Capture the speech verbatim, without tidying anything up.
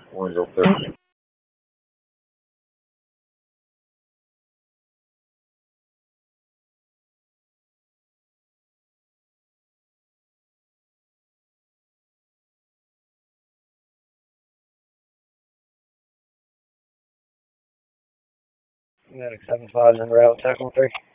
One zero thirty. Medic seven five is en route, Tech one three.